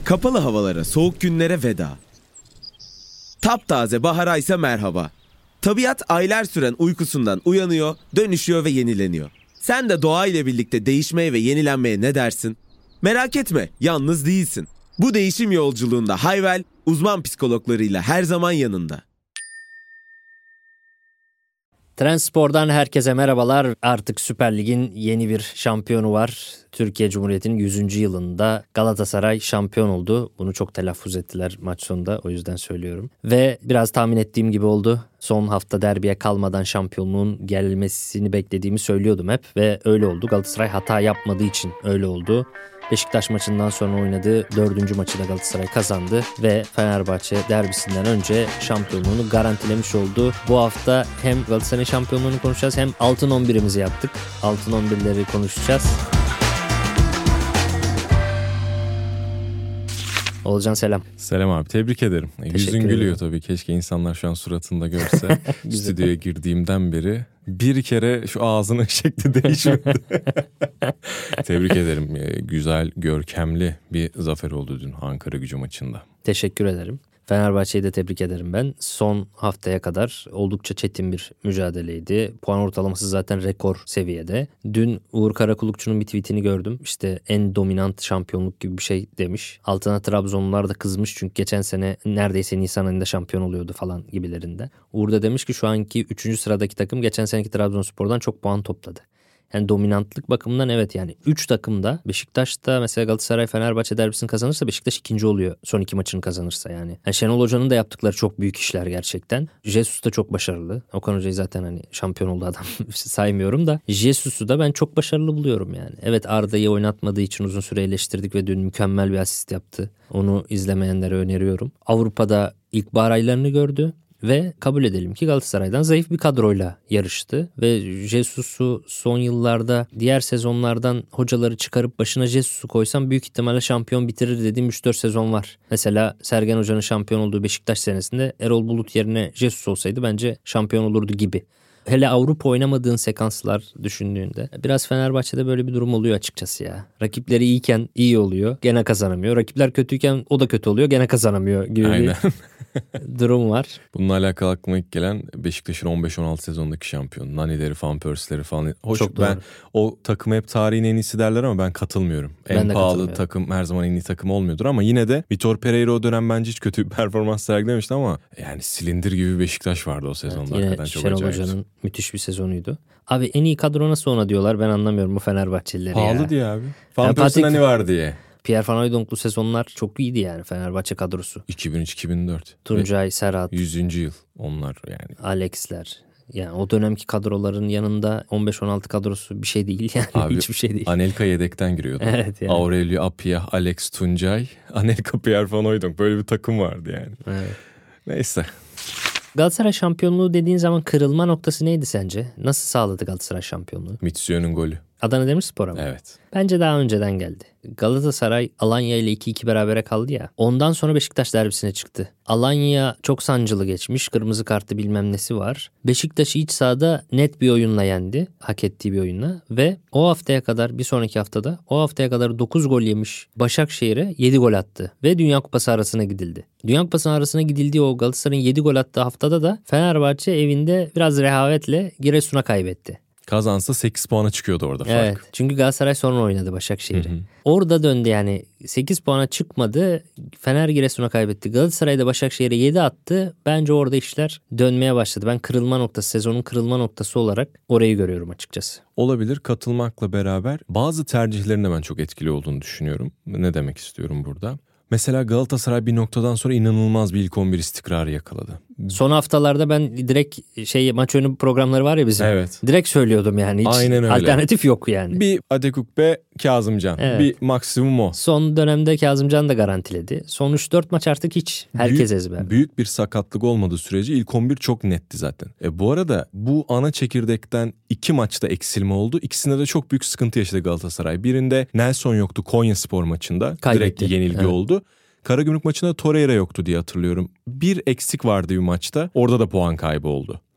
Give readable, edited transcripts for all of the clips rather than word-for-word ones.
Kapalı havalara, soğuk günlere veda. Taptaze bahara ise merhaba. Tabiat aylar süren uykusundan uyanıyor, dönüşüyor ve yenileniyor. Sen de doğa ile birlikte değişmeye ve yenilenmeye ne dersin? Merak etme, yalnız değilsin. Bu değişim yolculuğunda Hayvel, uzman psikologlarıyla her zaman yanında. Trendspor'dan herkese merhabalar. Artık Süper Lig'in yeni bir şampiyonu var. Türkiye Cumhuriyeti'nin 100. yılında Galatasaray şampiyon oldu. Bunu çok telaffuz ettiler maç sonunda, o yüzden söylüyorum. Ve biraz tahmin ettiğim gibi oldu. Son hafta derbiye kalmadan şampiyonluğun gelmesini beklediğimi söylüyordum hep ve öyle oldu. Galatasaray hata yapmadığı için öyle oldu. Beşiktaş maçından sonra oynadığı 4. maçı da Galatasaray kazandı ve Fenerbahçe derbisinden önce şampiyonluğunu garantilemiş oldu. Bu hafta hem Galatasaray'ın şampiyonluğunu konuşacağız hem altın 11'imizi yaptık. Altın 11'leri konuşacağız. Olcan selam. Selam abi, tebrik ederim. Yüzün gülüyor tabii. Keşke insanlar şu an suratında görse. Stüdyoya girdiğimden beri bir kere şu ağzının şekli değişmedi. Tebrik ederim. Güzel, görkemli bir zafer oldu dün Ankara-Gücü maçında. Teşekkür ederim. Fenerbahçe'yi de tebrik ederim ben. Son haftaya kadar oldukça çetin bir mücadeleydi. Puan ortalaması zaten rekor seviyede. Dün Uğur Karakulukçu'nun bir tweetini gördüm. İşte en dominant şampiyonluk gibi bir şey demiş. Altına Trabzonlular da kızmış çünkü geçen sene neredeyse Nisan ayında şampiyon oluyordu falan gibilerinde. Uğur da demiş ki şu anki 3. sıradaki takım geçen seneki Trabzonspor'dan çok puan topladı. Yani dominantlık bakımından evet, yani 3 takım da Beşiktaş'ta mesela Galatasaray Fenerbahçe derbisini kazanırsa Beşiktaş 2. oluyor son 2 maçını kazanırsa yani. Şenol Hoca'nın da yaptıkları çok büyük işler gerçekten. Jesus da çok başarılı. Okan Hoca'yı zaten hani şampiyon oldu adam saymıyorum da. Jesus'u da ben çok başarılı buluyorum yani. Evet, Arda'yı oynatmadığı için uzun süre eleştirdik ve dün mükemmel bir asist yaptı. Onu izlemeyenlere öneriyorum. Avrupa'da ilkbahar aylarını gördü. Ve kabul edelim ki Galatasaray'dan zayıf bir kadroyla yarıştı. Ve Jesus'u son yıllarda diğer sezonlardan hocaları çıkarıp başına Jesus'u koysam büyük ihtimalle şampiyon bitirir dediğim 3-4 sezon var. Mesela Sergen Hoca'nın şampiyon olduğu Beşiktaş senesinde Erol Bulut yerine Jesus olsaydı bence şampiyon olurdu gibi. Hele Avrupa oynamadığın sekanslar düşündüğünde biraz Fenerbahçe'de böyle bir durum oluyor açıkçası ya. Rakipleri iyiyken iyi oluyor, gene kazanamıyor. Rakipler kötüyken o da kötü oluyor, gene kazanamıyor gibi Aynen. bir durum var. Bununla alakalı aklıma ilk gelen Beşiktaş'ın 15-16 sezondaki şampiyonu. Nani'leri falan, Percy'leri falan. Hoş, çok doğru. Ben o takımı hep tarihin en iyisi derler ama ben katılmıyorum. En pahalı takım her zaman en iyi takım olmuyordur ama yine de Vitor Pereira o dönem bence hiç kötü bir performans sergilemişti ama yani silindir gibi bir Beşiktaş vardı o sezonda. Evet, yine Şenol Hoca'nın müthiş bir sezonuydu. Abi en iyi kadro nasıl ona diyorlar, ben anlamıyorum bu Fenerbahçelileri pahalı ya. Pahalı diye abi. Van Persie'nin hani var diye. Pierre Van Hooydonk'lu sezonlar çok iyiydi yani Fenerbahçe kadrosu. 2003-2004. Tuncay, Serhat. 100. yıl onlar yani. Alex'ler. Yani o dönemki kadroların yanında 15-16 kadrosu bir şey değil yani. Abi, hiçbir şey değil. Anelka yedekten giriyordu. Evet yani. Aurelio Apia, Alex Tuncay, Anelka, Pierre Van Hooijdonk, böyle bir takım vardı yani. Evet. Neyse. Galatasaray şampiyonluğu dediğin zaman kırılma noktası neydi sence? Nasıl sağladı Galatasaray şampiyonluğu? Mitsio'nun golü. Adana Demirspor'a mı? Evet. Bence daha önceden geldi. Galatasaray Alanya ile 2-2 berabere kaldı ya. Ondan sonra Beşiktaş derbisine çıktı. Alanya çok sancılı geçmiş. Kırmızı kartı bilmem nesi var. Beşiktaş'ı iç sahada net bir oyunla yendi. Hak ettiği bir oyunla. Ve o haftaya kadar, bir sonraki haftada o haftaya kadar 9 gol yemiş Başakşehir'e 7 gol attı. Ve Dünya Kupası arasına gidildi. Dünya Kupası arasına gidildiği o Galatasaray'ın 7 gol attığı haftada da Fenerbahçe evinde biraz rehavetle Giresun'a kaybetti. Kazansa 8 puana çıkıyordu orada fark. Evet, çünkü Galatasaray sonra oynadı Başakşehir'i. Orada döndü yani, 8 puana çıkmadı. Fener Giresun'a kaybetti. Galatasaray da Başakşehir'e 7 attı. Bence orada işler dönmeye başladı. Ben kırılma noktası, sezonun kırılma noktası olarak orayı görüyorum açıkçası. Olabilir, katılmakla beraber bazı tercihlerin de ben çok etkili olduğunu düşünüyorum. Ne demek istiyorum burada? Mesela Galatasaray bir noktadan sonra inanılmaz bir ilk 11 istikrarı yakaladı. Son haftalarda ben direkt maç önü programları var ya bizim. Evet. Direkt söylüyordum yani. Hiç aynen öyle. Alternatif yok yani. Bir Adekukbe, Kazımcan. Evet. Bir maksimum o. Son dönemde Kazımcan da garantiledi. Son 3-4 maç artık hiç. Herkes ezber. Büyük bir sakatlık olmadığı sürece ilk 11 çok netti zaten. Bu arada bu ana çekirdekten 2 maçta eksilme oldu. İkisinde de çok büyük sıkıntı yaşadı Galatasaray. Birinde Nelson yoktu Konyaspor maçında. Kaybetti. Direkt yenilgi oldu. Karagümrük maçında Torreira yoktu diye hatırlıyorum. Bir eksik vardı bir maçta. Orada da puan kaybı oldu.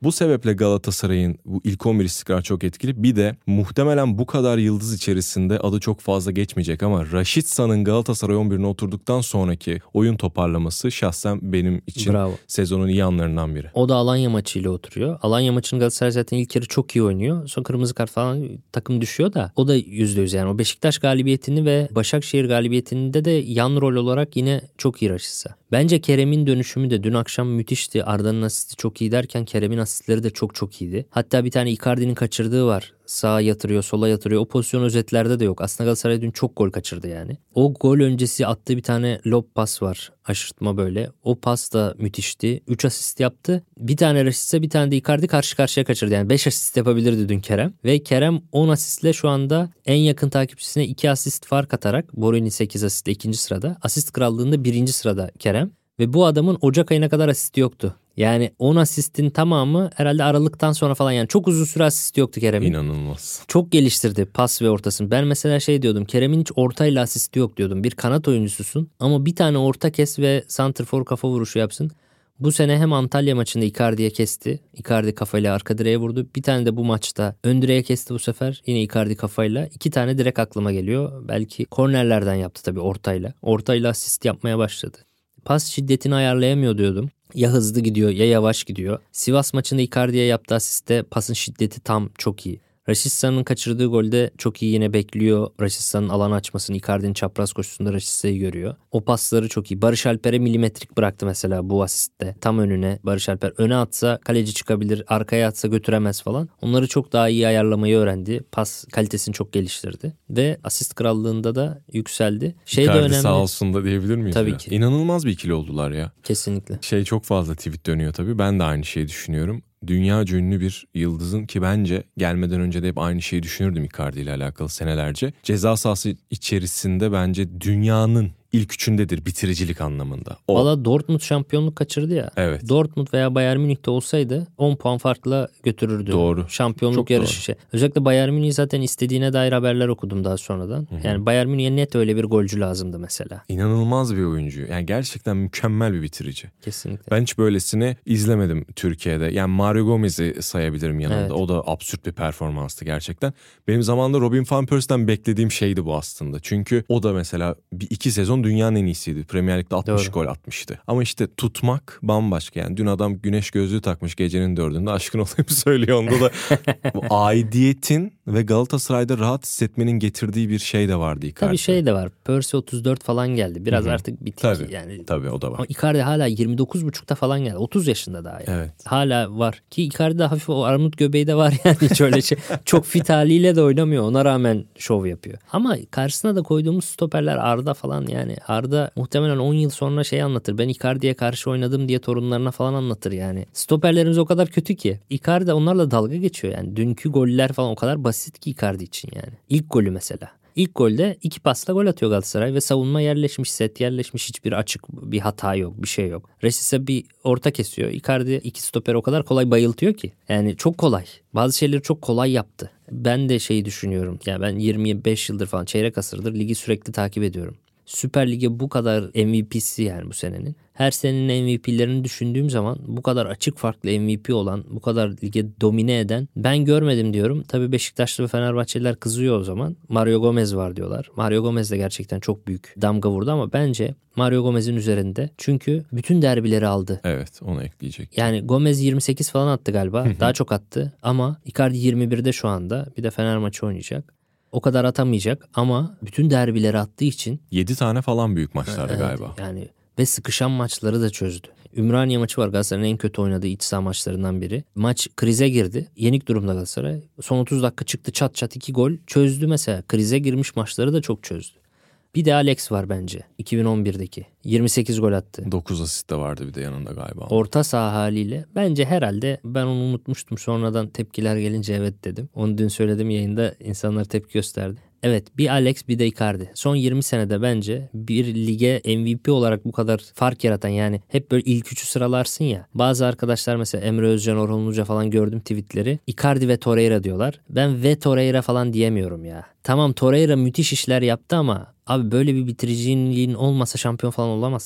Bu sebeple Galatasaray'ın bu ilk 11 istikrar çok etkili. Bir de muhtemelen bu kadar yıldız içerisinde adı çok fazla geçmeyecek ama Raşitsa'nın Galatasaray 11'ine oturduktan sonraki oyun toparlaması şahsen benim için sezonun iyi anlarından biri. O da Alanya maçıyla oturuyor. Alanya maçını Galatasaray zaten ilk yarı çok iyi oynuyor. Sonra kırmızı kart falan takım düşüyor da o da %100 yani. O Beşiktaş galibiyetini ve Başakşehir galibiyetinde de yan rol olarak yine çok iyi Raşitsa. Bence Kerem'in dönüşümü de dün akşam müthişti. Arda'nın asisti çok iyi derken Kerem'in asistleri de çok çok iyiydi. Hatta bir tane Icardi'nin kaçırdığı var. Sağa yatırıyor, sola yatırıyor. O pozisyon özetlerde de yok. Aslında Galatasaray dün çok gol kaçırdı yani. O gol öncesi attığı bir tane lob pas var. Aşırtma böyle. O pas da müthişti. 3 asist yaptı. Bir tane Rashica, bir tane de Icardi karşı karşıya kaçırdı. Yani 5 asist yapabilirdi dün Kerem. Ve Kerem 10 asistle şu anda en yakın takipçisine 2 asist fark atarak, Borelli 8 asistle 2. sırada. Asist krallığında 1. sırada Kerem. Ve bu adamın Ocak ayına kadar asisti yoktu. Yani 10 asistin tamamı herhalde Aralık'tan sonra falan, yani çok uzun süre asist yoktu Kerem'in. İnanılmaz. Çok geliştirdi pas ve ortasını. Ben mesela şey diyordum, Kerem'in hiç ortayla asisti yok diyordum. Bir kanat oyuncususun ama bir tane orta kes ve santrfor kafa vuruşu yapsın. Bu sene hem Antalya maçında Icardi'ye kesti. Icardi kafayla arka direğe vurdu. Bir tane de bu maçta ön direğe kesti bu sefer. Yine Icardi kafayla. 2 tane direkt aklıma geliyor. Belki kornerlerden yaptı tabii ortayla. Ortayla asist yapmaya başladı. Pas şiddetini ayarlayamıyor diyordum. Ya hızlı gidiyor ya yavaş gidiyor. Sivas maçında Icardi'ye yaptığı asiste pasın şiddeti tam çok iyi. Raşitsa'nın kaçırdığı golde çok iyi yine bekliyor. Raşitsa'nın alan açmasını, Icardi'nin çapraz koşusunda Raşitsa'yı görüyor. O pasları çok iyi. Barış Alper'e milimetrik bıraktı mesela bu asiste. Tam önüne Barış Alper. Öne atsa kaleci çıkabilir, arkaya atsa götüremez falan. Onları çok daha iyi ayarlamayı öğrendi. Pas kalitesini çok geliştirdi. Ve asist krallığında da yükseldi. Icardi de önemli. Sağ olsun da diyebilir miyiz? Tabii ya? ki. İnanılmaz bir ikili oldular ya. Kesinlikle. Çok fazla tweet dönüyor tabii. Ben de aynı şeyi düşünüyorum. Dünyaca ünlü bir yıldızın, ki bence gelmeden önce de hep aynı şeyi düşünürdüm Icardi ile alakalı senelerce. Ceza sahası içerisinde bence dünyanın ilk üçündedir bitiricilik anlamında. Valla Dortmund şampiyonluk kaçırdı ya. Evet. Dortmund veya Bayern Münih'te olsaydı 10 puan farkla götürürdü. Doğru. Şampiyonluk çok yarışı. Doğru. Özellikle Bayern Münih zaten istediğine dair haberler okudum daha sonradan. Hı-hı. Yani Bayern Münih'e net öyle bir golcü lazımdı mesela. İnanılmaz bir oyuncu. Yani gerçekten mükemmel bir bitirici. Kesinlikle. Ben hiç böylesini izlemedim Türkiye'de. Yani Mario Gomez'i sayabilirim yanında. Evet. O da absürt bir performanstı gerçekten. Benim zamanında Robin van Persie'den beklediğim şeydi bu aslında. Çünkü o da mesela 2 sezon dünyanın en iyisiydi. Premier Lig'de 60 gol atmıştı. Ama işte tutmak bambaşka yani. Dün adam güneş gözlüğü takmış gecenin 4'ünde. Aşkın olayım söylüyor. Onda da bu aidiyetin ve Galatasaray'da rahat hissetmenin getirdiği bir şey de vardı Icardi. Tabii şey de var. Persie 34 falan geldi. Biraz artık bitik. Tabii o da var. Ama Icardi hala 29,5'ta falan geldi. 30 yaşında daha yani. Evet. Hala var. Ki Icardi'de hafif o armut göbeği de var yani. Hiç öyle şey. Çok fit haliyle de oynamıyor. Ona rağmen şov yapıyor. Ama karşısına da koyduğumuz stoperler Arda falan yani. Arda muhtemelen 10 yıl sonra şey anlatır. Ben Icardi'ye karşı oynadım diye torunlarına falan anlatır yani. Stoperlerimiz o kadar kötü ki. Icardi onlarla dalga geçiyor yani. Dünkü goller falan o kadar basit ki Icardi için yani. İlk golü mesela. İlk golde 2 pasla gol atıyor Galatasaray ve savunma yerleşmiş, set yerleşmiş, hiçbir açık bir hata yok, bir şey yok. Rashica bir orta kesiyor. Icardi 2 stoper o kadar kolay bayıltıyor ki. Yani çok kolay. Bazı şeyleri çok kolay yaptı. Ben de şeyi düşünüyorum. Yani ben 25 yıldır falan, çeyrek asırdır ligi sürekli takip ediyorum. Süper Lig'e bu kadar MVP'si yani bu senenin. Her senenin MVP'lerini düşündüğüm zaman bu kadar açık farklı MVP olan, bu kadar lige domine eden ben görmedim diyorum. Tabii Beşiktaşlı ve Fenerbahçeliler kızıyor o zaman. Mario Gomez var diyorlar. Mario Gomez de gerçekten çok büyük damga vurdu ama bence Mario Gomez'in üzerinde. Çünkü bütün derbileri aldı. Evet, onu ekleyecek. Yani Gomez 28 falan attı galiba. Daha çok attı ama Icardi 21'de şu anda. Bir de Fener maçı oynayacak. O kadar atamayacak ama bütün derbileri attığı için 7 tane falan büyük maçlarda galiba. Yani ve sıkışan maçları da çözdü. Ümraniye maçı var, Galatasaray'ın en kötü oynadığı iç saha maçlarından biri. Maç krize girdi. Yenik durumda Galatasaray. Son 30 dakika çıktı, çat çat 2 gol çözdü mesela. Krize girmiş maçları da çok çözdü. Bir de Alex var bence 2011'deki. 28 gol attı. 9 asist de vardı bir de yanında galiba. Orta saha haliyle. Bence herhalde ben onu unutmuştum. Sonradan tepkiler gelince evet dedim. Onu dün söyledim yayında, insanlar tepki gösterdi. Evet, bir Alex bir de Icardi. Son 20 senede bence bir lige MVP olarak bu kadar fark yaratan, yani hep böyle ilk üçü sıralarsın ya. Bazı arkadaşlar mesela Emre Özcan, Orhun Uluca falan gördüm tweetleri. Icardi ve Torreira diyorlar. Ben ve Torreira falan diyemiyorum ya. Tamam, Torreira müthiş işler yaptı ama abi böyle bir bitiriciliğin olmasa şampiyon falan olamazsın.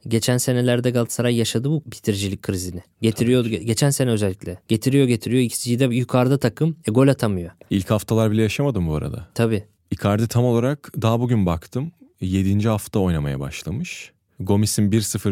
Geçen senelerde Galatasaray yaşadı bu bitiricilik krizini. Getiriyor geçen sene özellikle. Getiriyor XG'de yukarıda takım gol atamıyor. İlk haftalar bile yaşamadım bu arada. Tabii. Icardi tam olarak daha bugün baktım 7. hafta oynamaya başlamış. Gomis'in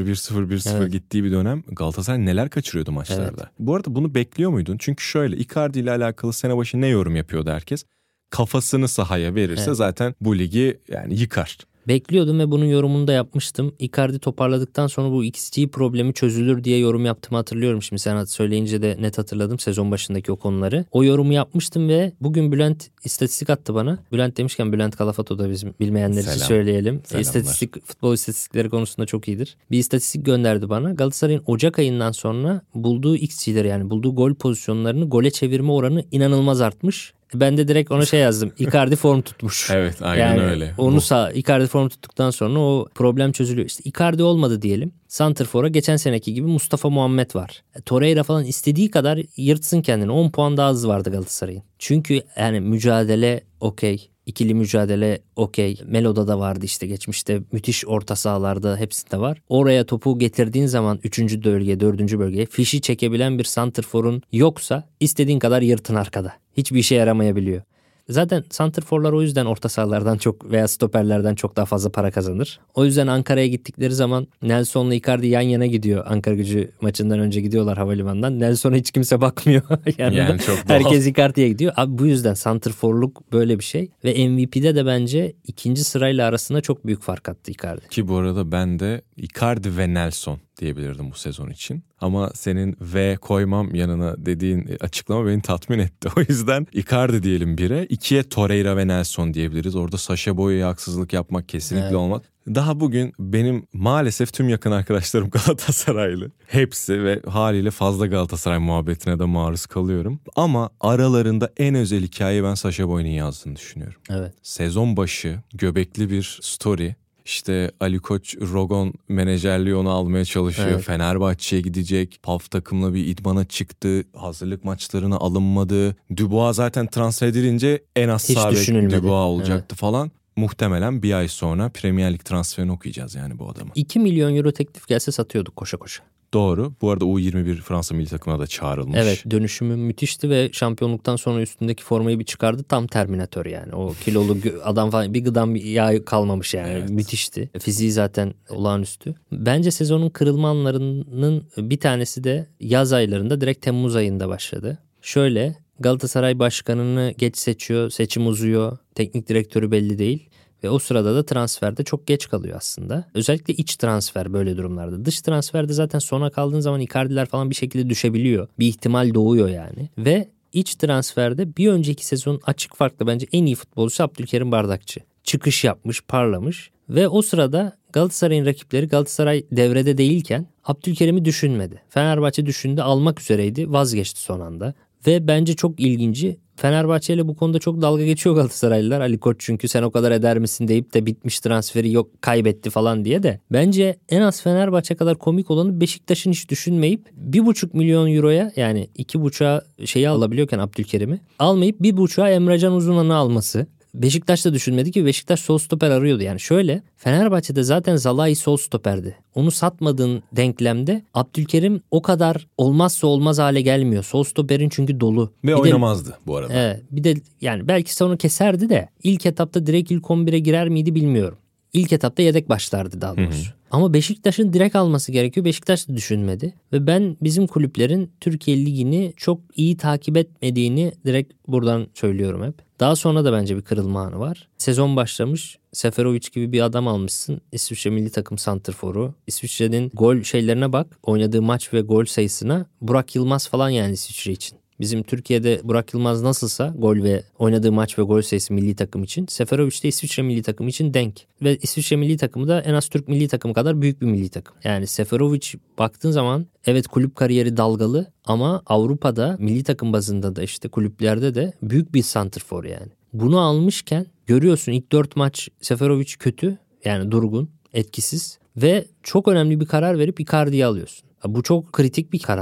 1-0 gittiği bir dönem Galatasaray neler kaçırıyordu maçlarda. Evet. Bu arada bunu bekliyor muydun? Çünkü şöyle, Icardi ile alakalı sene başı ne yorum yapıyordu herkes? Kafasını sahaya verirse zaten bu ligi yani yıkar. Bekliyordum ve bunun yorumunu da yapmıştım. Icardi toparladıktan sonra bu XG problemi çözülür diye yorum yaptığımı hatırlıyorum. Şimdi sen söyleyince de net hatırladım sezon başındaki o konuları. O yorumu yapmıştım ve bugün Bülent istatistik attı bana. Bülent demişken Bülent Kalafato da bizim bilmeyenler için söyleyelim. Futbol istatistikleri konusunda çok iyidir. Bir istatistik gönderdi bana. Galatasaray'ın Ocak ayından sonra bulduğu XG'leri, yani bulduğu gol pozisyonlarını gole çevirme oranı inanılmaz artmış. Ben de direkt ona yazdım. Icardi form tutmuş. Evet, aynen yani öyle. Icardi form tuttuktan sonra o problem çözülüyor. İşte Icardi olmadı diyelim. Santrfor'a geçen seneki gibi Mustafa Muhammed var. Torreira falan istediği kadar yırtsın kendini. 10 puan daha hızlı vardı Galatasaray'ın. Çünkü yani mücadele okey. İkili mücadele okey. Melo'da da vardı işte geçmişte. Müthiş orta sahalarda hepsinde var. Oraya topu getirdiğin zaman 3. bölgeye, 4. bölgeye fişi çekebilen bir santrforun yoksa istediğin kadar yırtın arkada. Hiçbir işe yaramayabiliyor. Zaten santrforlar o yüzden orta sahalardan çok veya stoperlerden çok daha fazla para kazanır. O yüzden Ankara'ya gittikleri zaman Nelson'la Icardi yan yana gidiyor. Ankara-Gücü maçından önce gidiyorlar havalimanından. Nelson'a hiç kimse bakmıyor. yani çok herkes Icardi'ye gidiyor. Abi bu yüzden santrforluk böyle bir şey. Ve MVP'de de bence ikinci sırayla arasında çok büyük fark attı Icardi. Ki bu arada ben de Icardi ve Nelson diyebilirdim bu sezon için. Ama senin V koymam yanına dediğin açıklama beni tatmin etti. O yüzden Icardi diyelim 1'e, 2'ye Torreira ve Nelson diyebiliriz. Orada Sacha Boey'e haksızlık yapmak kesinlikle olmaz. Daha bugün benim maalesef tüm yakın arkadaşlarım Galatasaraylı. Hepsi ve haliyle fazla Galatasaray muhabbetine de maruz kalıyorum. Ama aralarında en özel hikayeyi ben Sacha Boey'nin yazdığını düşünüyorum. Evet. Sezon başı göbekli bir story. İşte Ali Koç Rogon menajerliği onu almaya çalışıyor. Evet. Fenerbahçe'ye gidecek. PAF takımla bir idmana çıktı. Hazırlık maçlarına alınmadı. Dubois zaten transfer edilince en az sağ bek Dubois olacaktı falan. Muhtemelen bir ay sonra Premier Lig transferini okuyacağız yani bu adamı. 2 milyon euro teklif gelse satıyorduk koşa koşa. Doğru. Bu arada U21 Fransa milli takımına da çağrılmış. Evet, dönüşümü müthişti ve şampiyonluktan sonra üstündeki formayı bir çıkardı. Tam Terminator yani. O kilolu adam falan, bir gıdam bir yağ kalmamış yani. Evet. Müthişti. Fiziği zaten olağanüstü. Bence sezonun kırılma anlarının bir tanesi de yaz aylarında, direkt Temmuz ayında başladı. Şöyle, Galatasaray başkanını geç seçiyor, seçim uzuyor, teknik direktörü belli değil. Ve o sırada da transferde çok geç kalıyor aslında. Özellikle iç transfer böyle durumlarda. Dış transferde zaten sona kaldığın zaman Icardi'ler falan bir şekilde düşebiliyor. Bir ihtimal doğuyor yani. Ve iç transferde bir önceki sezon açık farklı bence en iyi futbolcusu Abdülkerim Bardakçı. Çıkış yapmış, parlamış. Ve o sırada Galatasaray'ın rakipleri Galatasaray devrede değilken Abdülkerim'i düşünmedi. Fenerbahçe düşündü, almak üzereydi, vazgeçti son anda. Ve bence çok ilginci, Fenerbahçe ile bu konuda çok dalga geçiyor Galatasaraylılar. Ali Koç çünkü sen o kadar eder misin deyip de bitmiş transferi yok kaybetti falan diye de. Bence en az Fenerbahçe kadar komik olanı Beşiktaş'ın hiç düşünmeyip 1,5 milyon euroya, yani 2,5'a şeyi alabiliyorken Abdülkerim'i almayıp 1,5'a Emrecan Uzunan'ı alması. Beşiktaş da düşünmedi ki, Beşiktaş sol stoper arıyordu. Yani şöyle, Fenerbahçe'de zaten Zalai sol stoperdi. Onu satmadığın denklemde Abdülkerim o kadar olmazsa olmaz hale gelmiyor. Sol stoperin çünkü dolu. Ve oynamazdı bu arada. Evet, bir de yani belki sonra keserdi de ilk etapta direkt ilk 11'e girer miydi bilmiyorum. İlk etapta yedek başlardı daha doğrusu. Ama Beşiktaş'ın direkt alması gerekiyor. Beşiktaş da düşünmedi. Ve ben bizim kulüplerin Türkiye Ligi'ni çok iyi takip etmediğini direkt buradan söylüyorum hep. Daha sonra da bence bir kırılma anı var. Sezon başlamış, Seferovic gibi bir adam almışsın. İsviçre milli takım santrforu. İsviçre'nin gol şeylerine bak. Oynadığı maç ve gol sayısına. Burak Yılmaz falan yani İsviçre için. Bizim Türkiye'de Burak Yılmaz nasılsa gol ve oynadığı maç ve gol sayısı milli takım için, Seferovic de İsviçre milli takım için denk. Ve İsviçre milli takımı da en az Türk milli takımı kadar büyük bir milli takım. Yani Seferovic baktığın zaman evet kulüp kariyeri dalgalı ama Avrupa'da milli takım bazında da işte kulüplerde de büyük bir santrfor yani. Bunu almışken görüyorsun ilk 4 maç Seferovic kötü, yani durgun, etkisiz ve çok önemli bir karar verip Icardi'yi alıyorsun. Bu çok kritik bir karar.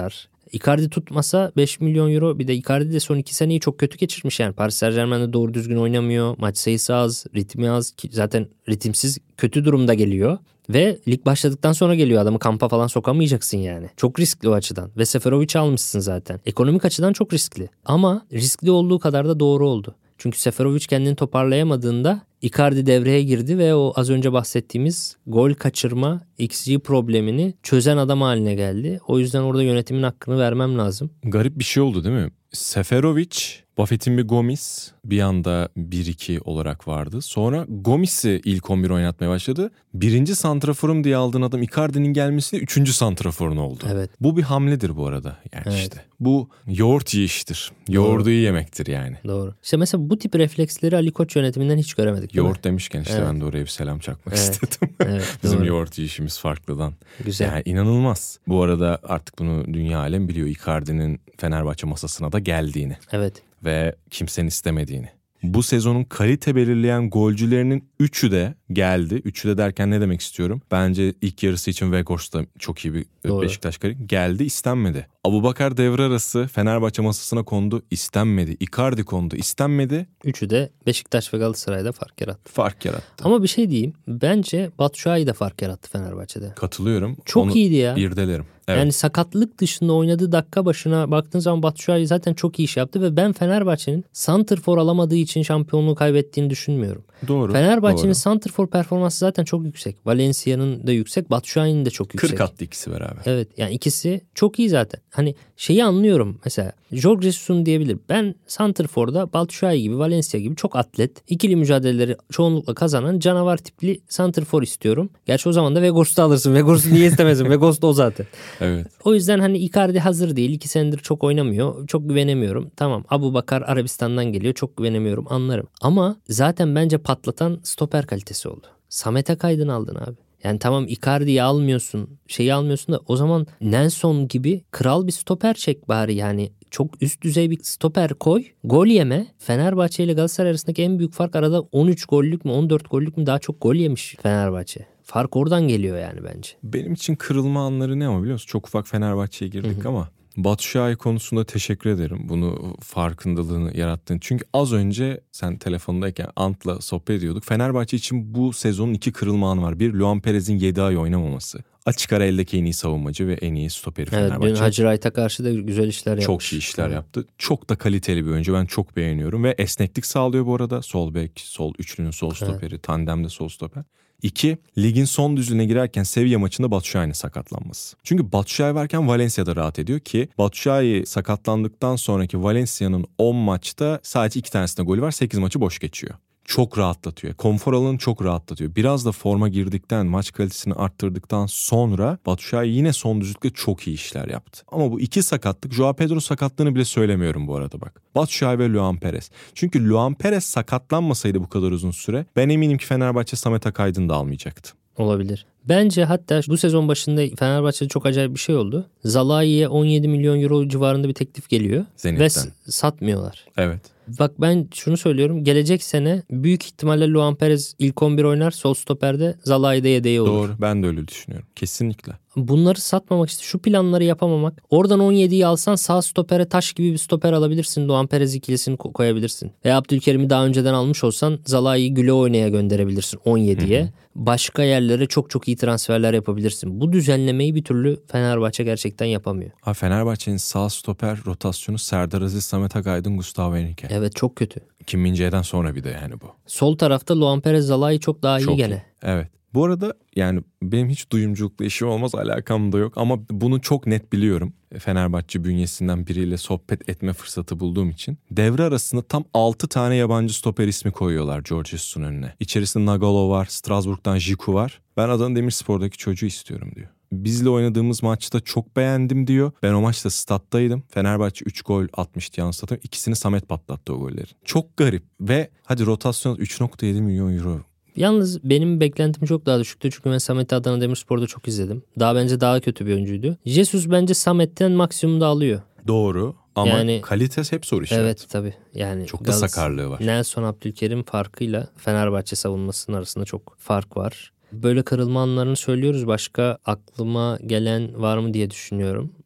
Icardi tutmasa 5 milyon euro. Bir de Icardi de son 2 seneyi çok kötü geçirmiş yani. Paris Saint-Germain'de doğru düzgün oynamıyor. Maç sayısı az, ritmi az. Zaten ritimsiz, kötü durumda geliyor. Ve lig başladıktan sonra geliyor, adamı kampa falan sokamayacaksın yani. Çok riskli o açıdan. Ve Seferovic'i almışsın zaten. Ekonomik açıdan çok riskli. Ama riskli olduğu kadar da doğru oldu. Çünkü Seferovic kendini toparlayamadığında Icardi devreye girdi ve o az önce bahsettiğimiz gol kaçırma XG problemini çözen adam haline geldi. O yüzden orada yönetimin hakkını vermem lazım. Garip bir şey oldu değil mi? Seferovic, Buffett'in bir Gomis bir anda 1-2 olarak vardı. Sonra Gomis'i ilk 11 oynatmaya başladı. Birinci santraforum diye aldığın adam Icardi'nin gelmesiyle 3. santraforun oldu. Evet. Bu bir hamledir bu arada. Yani Evet. işte bu yoğurt yiyiştir. Yoğurdu yemektir yani. Doğru. İşte mesela bu tip refleksleri Ali Koç yönetiminden hiç göremedik. Yoğurt demişken işte Evet. ben de oraya bir selam çakmak Evet. istedim. Evet, Bizim doğru. yoğurt yiyişimiz farklıdan. Güzel. Yani inanılmaz. Bu arada artık bunu dünya alem biliyor. Icardi'nin Fenerbahçe masasına da geldiğini Evet. ve kimsenin istemediğini. Bu sezonun kalite belirleyen golcülerinin 3'ü de geldi. 3'ü de derken ne demek istiyorum? Bence ilk yarısı için Weghorst da çok iyi bir Doğru. Beşiktaş kaleci. Geldi, istenmedi. Abubakar devre arası Fenerbahçe masasına kondu, istenmedi. Icardi kondu, istenmedi. Üçü de Beşiktaş ve Galatasaray'da fark yarattı. Fark yarattı. Ama bir şey diyeyim. Bence Batshuayi de fark yarattı Fenerbahçe'de. Katılıyorum. Çok Onu iyiydi ya. irdelerim. Evet. Yani sakatlık dışında oynadığı dakika başına baktığın zaman Batshuayi zaten çok iyi iş yaptı ve ben Fenerbahçe'nin santrfor alamadığı için şampiyonluğu kaybettiğini düşünmüyorum. Doğru. Fenerbahçe'nin doğru. santrfor performansı zaten çok yüksek. Valencia'nın da yüksek, Batshuayi'nin de çok yüksek. 40 attı ikisi beraber. Evet, yani ikisi çok iyi zaten. Hani şeyi anlıyorum mesela. Jorge Jesus'un diyebilir. Ben santrforda Batshuayi gibi, Valencia gibi çok atlet, ikili mücadeleleri çoğunlukla kazanan canavar tipli santrfor istiyorum. Gerçi o zaman da Weghorst'u alırsın. Weghorst'u niye istemezsin? Weghorst o zaten. Evet. O yüzden hani Icardi hazır değil. 2 senedir çok oynamıyor. Çok güvenemiyorum. Tamam, Abubakar Arabistan'dan geliyor. Çok güvenemiyorum, anlarım. Ama zaten bence patlatan stoper kalitesi oldu. Samet Akaydın aldın abi. Yani tamam, Icardi'yi almıyorsun, şeyi almıyorsun da o zaman Nelson gibi kral bir stoper çek bari yani. Çok üst düzey bir stoper koy. Gol yeme. Fenerbahçe ile Galatasaray arasındaki en büyük fark, arada 13 gollük mü 14 gollük mü daha çok gol yemiş Fenerbahçe. Fark oradan geliyor yani bence. Benim için kırılma anları ne ama biliyor musun? Çok ufak Fenerbahçe'ye girdik ama Batshuayi konusunda teşekkür ederim. Bunu farkındalığını yarattığın. Çünkü az önce sen telefondayken Ant'la sohbet ediyorduk. Fenerbahçe için bu sezonun 2 kırılma anı var. Bir, Luan Perez'in 7 ay oynamaması. Açık ara eldeki en iyi savunmacı ve en iyi stoperi Evet, Fenerbahçe. dün Hacı Wright'a karşı da güzel işler yapmış. Çok iyi işler yaptı. Çok da kaliteli bir oyuncu. Ben çok beğeniyorum. Ve esneklik sağlıyor bu arada. Sol bek, sol üçlünün sol stoperi, tandemde sol stoper. 2. Ligin son düzlüğüne girerken Sevilla maçında Batshuayi'nin sakatlanması. Çünkü Batshuayi varken Valencia'da rahat ediyor ki Batshuayi sakatlandıktan sonraki Valencia'nın 10 maçta sadece 2 tanesinde golü var. 8 maçı boş geçiyor. Çok rahatlatıyor. Konfor alanını çok rahatlatıyor. Biraz da forma girdikten, maç kalitesini arttırdıktan sonra Batshuayi yine son düzlükte çok iyi işler yaptı. Ama bu 2 sakatlık, Joao Pedro sakatlığını bile söylemiyorum bu arada bak. Batshuayi ve Luan Perez. Çünkü Luan Perez sakatlanmasaydı bu kadar uzun süre ben eminim ki Fenerbahçe Samet Akaydın'ı da almayacaktı. Olabilir. Bence hatta bu sezon başında Fenerbahçe'de çok acayip bir şey oldu. Zalai'ye 17 milyon euro civarında bir teklif geliyor. Zenit'ten. Ve satmıyorlar. Evet. Bak ben şunu söylüyorum. Gelecek sene büyük ihtimalle Luan Perez ilk 11 oynar. Sol stoperde, Zalai de yedeği olur. Doğru. Ben de öyle düşünüyorum. Kesinlikle. Bunları satmamak, işte şu planları yapamamak. Oradan 17'yi alsan sağ stopere taş gibi bir stoper alabilirsin. Luan Perez ikilisini koyabilirsin. Veya Abdülkerim'i daha önceden almış olsan Zalai'yi Güle oynaya gönderebilirsin 17'ye. Başka yerlere çok çok iyi transferler yapabilirsin. Bu düzenlemeyi bir türlü Fenerbahçe gerçekten yapamıyor. Ha, Fenerbahçe'nin sağ stoper rotasyonu Serdar Aziz, Samet Akaydın, Gustavo Henrique. Evet, çok kötü. Kim Min-jae'den sonra bir de yani bu. Sol tarafta Luan Perez, Zalai çok daha iyi Çok gene. iyi. Evet. Bu arada yani benim hiç duyumculukla işim olmaz, alakam da yok ama bunu çok net biliyorum. Fenerbahçe bünyesinden biriyle sohbet etme fırsatı bulduğum için. Devre arasında tam 6 tane yabancı stoper ismi koyuyorlar Jorge Jesus'un önüne. İçerisinde Nagalo var, Strasbourg'dan Jiku var. Ben Adana Demirspor'daki çocuğu istiyorum diyor. Bizle oynadığımız maçta çok beğendim diyor. Ben o maçta stat'taydım. Fenerbahçe 3 gol atmıştı yanlış hatırlamıyorum. İkisini Samet patlattı o golleri. Çok garip ve hadi rotasyon 3.7 milyon euro. Yalnız benim beklentim çok daha düşüktü. Çünkü ben Samet'i Adana Demirspor'da çok izledim. Bence daha kötü bir oyuncuydu. Jesus bence Samet'ten maksimum da alıyor. Doğru ama Yani, kalitesi hep soru işareti. Evet tabii. Yani Çok da sakarlığı var. Nelson Abdülkerim farkıyla Fenerbahçe savunmasının arasında çok fark var. Böyle kırılma anlarını söylüyoruz. Başka aklıma gelen var mı diye düşünüyorum.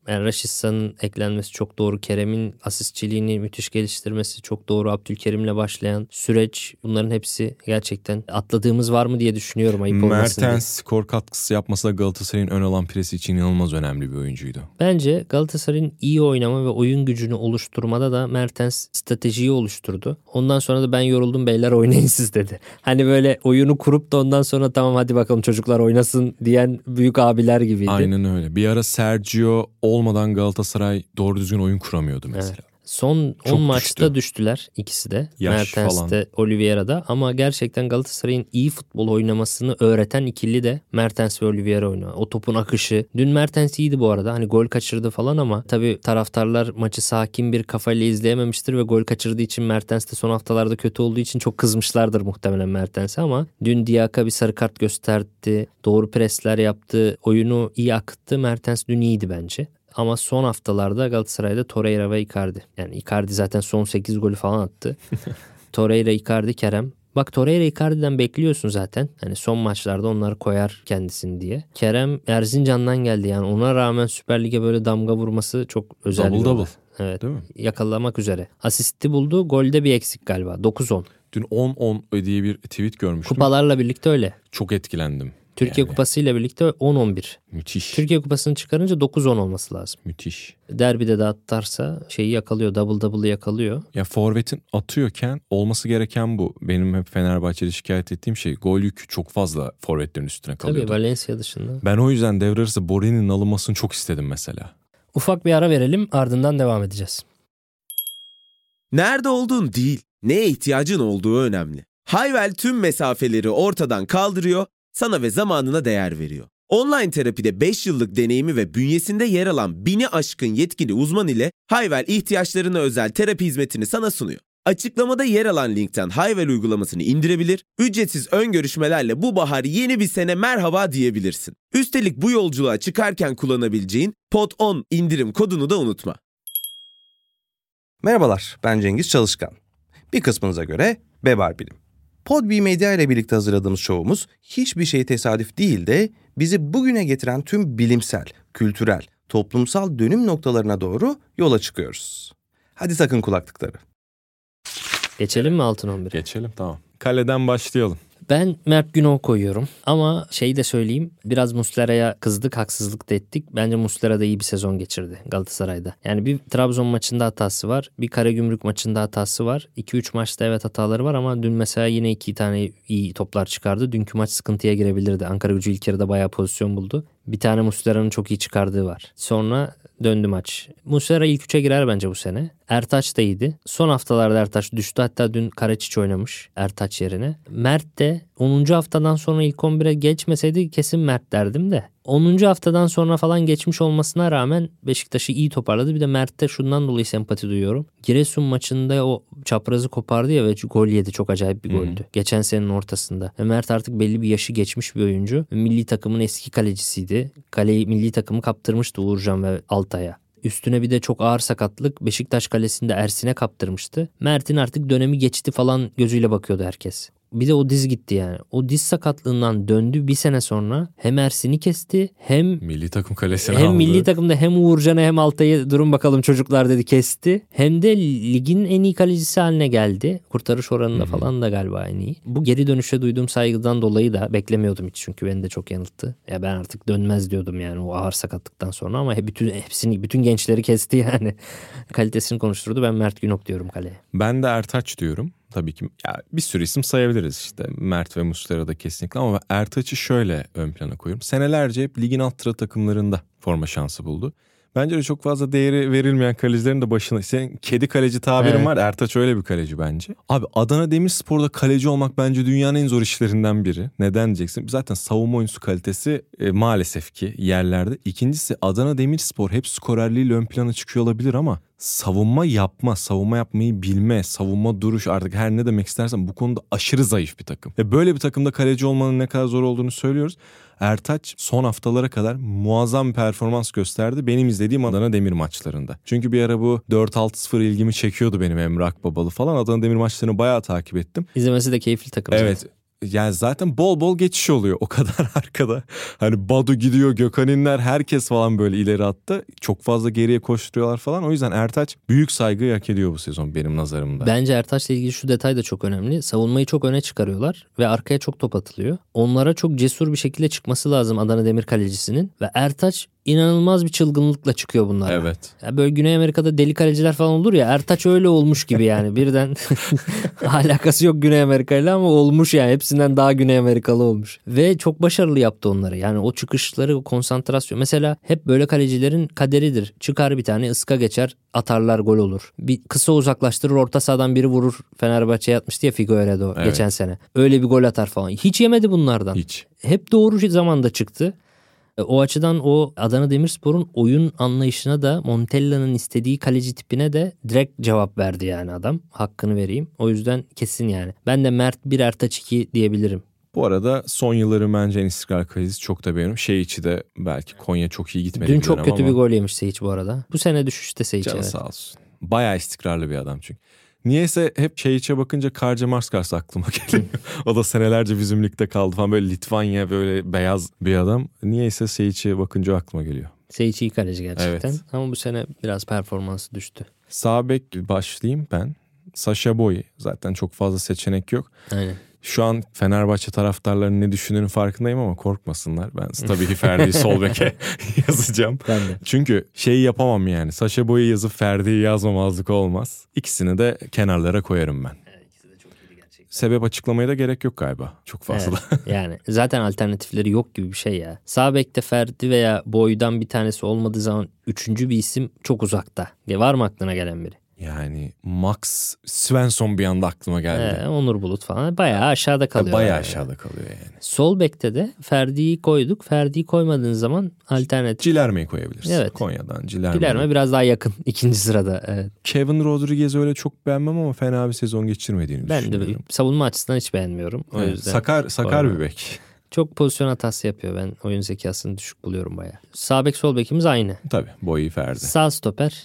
Yani Raşitsa'nın eklenmesi çok doğru. Kerem'in asistçiliğini müthiş geliştirmesi çok doğru. Abdülkerim'le başlayan süreç, bunların hepsi gerçekten atladığımız var mı diye düşünüyorum, ayıp olmasın diye. Mertens skor katkısı yapmasa da Galatasaray'ın ön alan presi için inanılmaz önemli bir oyuncuydu. Bence Galatasaray'ın iyi oynama ve oyun gücünü oluşturmada da Mertens stratejiyi oluşturdu. Ondan sonra da ben yoruldum beyler, oynayın siz dedi. Hani böyle oyunu kurup da ondan sonra tamam hadi bakalım çocuklar oynasın diyen büyük abiler gibiydi. Aynen öyle. Bir ara Sergio olmadan Galatasaray doğru düzgün oyun kuramıyordu mesela. Evet. Son 10 maçta düştüler ikisi de. Yaş Mertens falan. de Oliveira'da, ama gerçekten Galatasaray'ın iyi futbol oynamasını öğreten ikili de Mertens ve Oliveira oynuyor. O topun akışı. Dün Mertens iyiydi bu arada. Hani gol kaçırdı falan ama tabii taraftarlar maçı sakin bir kafayla izleyememiştir ve gol kaçırdığı için, Mertens de son haftalarda kötü olduğu için çok kızmışlardır muhtemelen Mertens'e, ama dün Diak'a bir sarı kart gösterdi. Doğru presler yaptı. Oyunu iyi akıttı. Mertens dün iyiydi bence. Ama son haftalarda Galatasaray'da Torreira ve Icardi. Yani Icardi zaten son 8 golü falan attı. Torreira, Icardi, Kerem. Bak Torreira, Icardi'den bekliyorsun zaten. Hani son maçlarda onları koyar kendisini diye. Kerem Erzincan'dan geldi, yani ona rağmen Süper Lig'e böyle damga vurması çok özel. Double. Evet. Değil mi? Yakalamak üzere. Asisti buldu. Golde bir eksik galiba. 9-10. Dün 10-10 diye bir tweet görmüştüm. Kupalarla birlikte öyle. Çok etkilendim. Türkiye Kupası ile birlikte 10-11. Müthiş. Türkiye Kupası'nı çıkarınca 9-10 olması lazım. Müthiş. Derbide de atarsa şeyi yakalıyor. Double'ı yakalıyor. Ya forvetin atıyorken olması gereken bu. Benim hep Fenerbahçe'de şikayet ettiğim şey, gol yükü çok fazla forvetlerin üstüne kalıyordu. Tabii Valencia dışında. Ben o yüzden devre arası Borini'nin alınmasını çok istedim mesela. Ufak bir ara verelim, ardından devam edeceğiz. Nerede olduğun değil, neye ihtiyacın olduğu önemli. Hayvel tüm mesafeleri ortadan kaldırıyor, sana ve zamanına değer veriyor. Online terapide 5 yıllık deneyimi ve bünyesinde yer alan 1000'i aşkın yetkili uzman ile Hayvel ihtiyaçlarına özel terapi hizmetini sana sunuyor. Açıklamada yer alan linkten Hayvel uygulamasını indirebilir, ücretsiz ön görüşmelerle bu bahar yeni bir sene merhaba diyebilirsin. Üstelik bu yolculuğa çıkarken kullanabileceğin POD10 indirim kodunu da unutma. Merhabalar, ben Cengiz Çalışkan. Bir kısmınıza göre Bebar Bilim. Podbi Medya ile birlikte hazırladığımız şovumuz hiçbir şey tesadüf değil de bizi bugüne getiren tüm bilimsel, kültürel, toplumsal dönüm noktalarına doğru yola çıkıyoruz. Hadi takın kulaklıkları. Geçelim mi altın 11'e? Geçelim, tamam. Kaleden başlayalım. Ben Mert Günok koyuyorum. Ama şeyi de söyleyeyim. Biraz Muslera'ya kızdık, haksızlık da ettik. Bence Muslera da iyi bir sezon geçirdi Galatasaray'da. Yani bir Trabzon maçında hatası var. Bir Karagümrük maçında hatası var. 2-3 maçta evet hataları var ama dün mesela yine 2 tane iyi toplar çıkardı. Dünkü maç sıkıntıya girebilirdi. Ankara Gücü ilk yarıda bayağı pozisyon buldu. Bir tane Muslera'nın çok iyi çıkardığı var. Sonra döndü maç. Muslera ilk 3'e girer bence bu sene. Ertaç da iyiydi. Son haftalarda Ertaç düştü. Hatta dün Karaçiç oynamış Ertaç yerine. Mert de 10. haftadan sonra ilk 11'e geçmeseydi kesin Mert derdim de. 10. haftadan sonra falan geçmiş olmasına rağmen Beşiktaş'ı iyi toparladı. Bir de Mert'te şundan dolayı sempati duyuyorum. Giresun maçında o çaprazı kopardı ya ve gol yedi. Çok acayip bir goldü. Geçen senenin ortasında. Ve Mert artık belli bir yaşı geçmiş bir oyuncu. Milli takımın eski kalecisiydi. Kaleyi milli takımı kaptırmıştı Uğurcan ve Altay'a. Üstüne bir de çok ağır sakatlık Beşiktaş kalesinde Ersin'e kaptırmıştı. Mert'in artık dönemi geçti falan gözüyle bakıyordu herkes. Bir de o diz gitti yani. O diz sakatlığından döndü bir sene sonra. Hem Ersin'i kesti hem Milli takım kalesini aldı. hem milli takımda hem Uğurcan'a hem Altay'ı durun bakalım çocuklar dedi kesti. Hem de ligin en iyi kalecisi haline geldi. Kurtarış oranında falan da galiba en iyi. Bu geri dönüşe duyduğum saygıdan dolayı da beklemiyordum hiç, çünkü beni de çok yanılttı. Ya ben artık dönmez diyordum yani o ağır sakatlıktan sonra, ama bütün gençleri kesti yani. Kalitesini konuşturdu. Ben Mert Günok diyorum kaleye. Ben de Ertaç diyorum. Tabii ki ya bir sürü isim sayabiliriz işte. Mert ve Muslera da kesinlikle, ama Ertaç'ı şöyle ön plana koyuyorum. Senelerce hep ligin alt sıra takımlarında forma şansı buldu. Bence de çok fazla değeri verilmeyen kalecilerin de başına. Senin kedi kaleci tabirin var. Ertaç öyle bir kaleci bence. Abi Adana Demirspor'da kaleci olmak bence dünyanın en zor işlerinden biri. Neden diyeceksin? Zaten savunma oyuncusu kalitesi maalesef ki yerlerde. İkincisi Adana Demirspor hep skorerliğiyle ön plana çıkıyor olabilir ama savunma yapmayı bilme, savunma duruş, artık her ne demek istersen bu konuda aşırı zayıf bir takım. Ve böyle bir takımda kaleci olmanın ne kadar zor olduğunu söylüyoruz. Ertaç son haftalara kadar muazzam bir performans gösterdi benim izlediğim Adana Demir maçlarında. Çünkü bir ara bu 4-6-0 ilgimi çekiyordu benim, Emre Akbabalı falan. Adana Demir maçlarını bayağı takip ettim. İzlemesi de keyifli takım. Evet. yani zaten bol bol geçiş oluyor o kadar arkada. Hani Badu gidiyor, Gökhan İnler, herkes falan böyle ileri attı. Çok fazla geriye koşturuyorlar falan. O yüzden Ertaç büyük saygıyı hak ediyor bu sezon benim nazarımda. Bence Ertaç'la ilgili şu detay da çok önemli. Savunmayı çok öne çıkarıyorlar ve arkaya çok top atılıyor. Onlara çok cesur bir şekilde çıkması lazım Adana Demir kalecisinin ve Ertaç inanılmaz bir çılgınlıkla çıkıyor bunlara. Evet. Ya böyle Güney Amerika'da deli kaleciler falan olur ya, Ertaç öyle olmuş gibi yani birden alakası yok Güney Amerika'yla ama olmuş yani, hepsinden daha Güney Amerikalı olmuş. Ve çok başarılı yaptı onları. Yani o çıkışları, o konsantrasyon. Mesela hep böyle kalecilerin kaderidir. Çıkar bir tane ıska geçer, atarlar, gol olur. Bir kısa uzaklaştırır, orta sahadan biri vurur. Fenerbahçe'ye atmıştı ya Figueiredo geçen sene. Öyle bir gol atar falan. Hiç yemedi bunlardan. Hiç. Hep doğru zamanda çıktı. O açıdan o Adana Demirspor'un oyun anlayışına da Montella'nın istediği kaleci tipine de direkt cevap verdi yani adam. Hakkını vereyim. O yüzden kesin yani. Ben de Mert 1 Ertaç 2 diyebilirim. Bu arada son yılları bence en istikrar kalecisi çok da beğeniyorum. Şeyiç'i de belki Konya çok iyi gitmedi. Dün çok kötü bir gol yemiş Seyiç bu arada. Bu sene düşüşte Seyiç. Canı evet. sağ olsun. Bayağı istikrarlı bir adam çünkü. Niyeyse hep Şeyiç'e bakınca Karca Marskars aklıma geliyor. O da senelerce bizim ligde kaldı falan, böyle Litvanya, böyle beyaz bir adam. Niyeyse Şeyiç'e bakınca aklıma geliyor. Seyiç iyi kaleci gerçekten. Evet. Ama bu sene biraz performansı düştü. Sağ bek başlayayım ben. Sasha Boy, zaten çok fazla seçenek yok. Aynen. Şu an Fenerbahçe taraftarlarının ne düşündüğünün farkındayım ama korkmasınlar. Ben tabii ki Ferdi'yi sol beke yazacağım. Ben de. Çünkü şeyi yapamam yani. Sasha Boy'u yazıp Ferdi'yi yazmamazlık olmaz. İkisini de kenarlara koyarım ben. İkisi de çok iyi gerçekten. Sebep açıklamaya da gerek yok galiba. Çok fazla. Evet, yani zaten alternatifleri yok gibi bir şey ya. Sağ bekte Ferdi veya Boy'dan bir tanesi olmadığı zaman üçüncü bir isim çok uzakta. Var mı aklına gelen biri? Yani Max Svensson bir anda aklıma geldi. Onur Bulut falan bayağı aşağıda kalıyor. Bayağı yani. aşağıda kalıyor yani. Sol bekte de Ferdi'yi koyduk. Ferdi'yi koymadığın zaman alternatif. Cilerme'yi koyabilirsin. Evet. Konya'dan Cilerme. Gilerme biraz daha yakın ikinci sırada. Evet. Kevin Rodriguez'i öyle çok beğenmem ama fena bir sezon geçirmediğini Ben de düşünüyorum. savunma açısından hiç beğenmiyorum. O Evet, yüzden. sakar bir bek. Çok pozisyon hatası yapıyor. Ben oyun zekasını düşük buluyorum bayağı. Sağ bek sol bekimiz aynı. Tabii boyu Ferdi. Sağ stoper.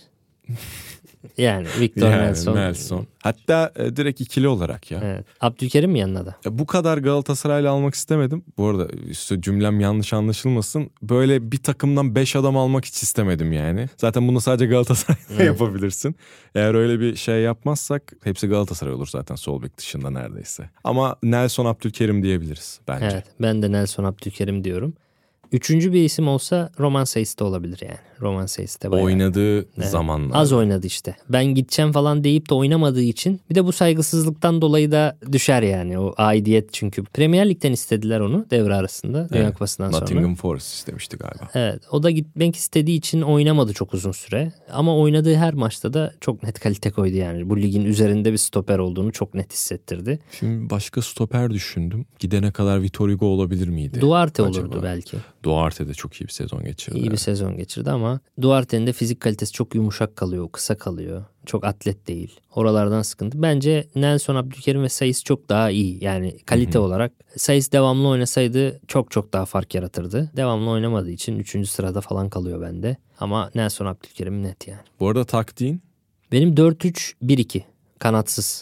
Yani Victor Nelson. Hatta direkt ikili olarak ya. Evet. Abdülkerim mi yanına da? Bu kadar Galatasaraylı almak istemedim. Bu arada işte cümlem yanlış anlaşılmasın. Böyle bir takımdan 5 adam almak hiç istemedim yani. Zaten bunu sadece Galatasaray'la yapabilirsin. Eğer öyle bir şey yapmazsak hepsi Galatasaray olur zaten sol bek dışında neredeyse. Ama Nelson Abdülkerim diyebiliriz bence. Evet, ben de Nelson Abdülkerim diyorum. Üçüncü bir isim olsa Roman Seyis de olabilir yani. Roman Seyis de bayağı. Oynadığı zamanlar. Az oynadı işte. Ben gideceğim falan deyip de oynamadığı için bir de bu saygısızlıktan dolayı da düşer yani o aidiyet, çünkü Premier Lig'den istediler onu devre arasında Dünya Kupası'ndan sonra. Nottingham Forest istemişti galiba. Evet, o da gitmek istediği için oynamadı çok uzun süre ama oynadığı her maçta da çok net kalite koydu yani. Bu ligin üzerinde bir stoper olduğunu çok net hissettirdi. Şimdi başka stoper düşündüm. Gidene kadar Vitor Hugo olabilir miydi? Duarte acaba? olurdu belki. Duarte de çok iyi bir sezon geçirdi. İyi bir sezon geçirdi ama Duarte'nin de fizik kalitesi çok yumuşak kalıyor, kısa kalıyor. Çok atlet değil. Oralardan sıkıntı. Bence Nelson Abdülkerim ve Saiz çok daha iyi. Yani kalite olarak. Saiz devamlı oynasaydı çok çok daha fark yaratırdı. Devamlı oynamadığı için 3. sırada falan kalıyor bende. Ama Nelson Abdülkerim net yani. Bu arada taktiğin? Benim 4-3-1-2. Kanatsız.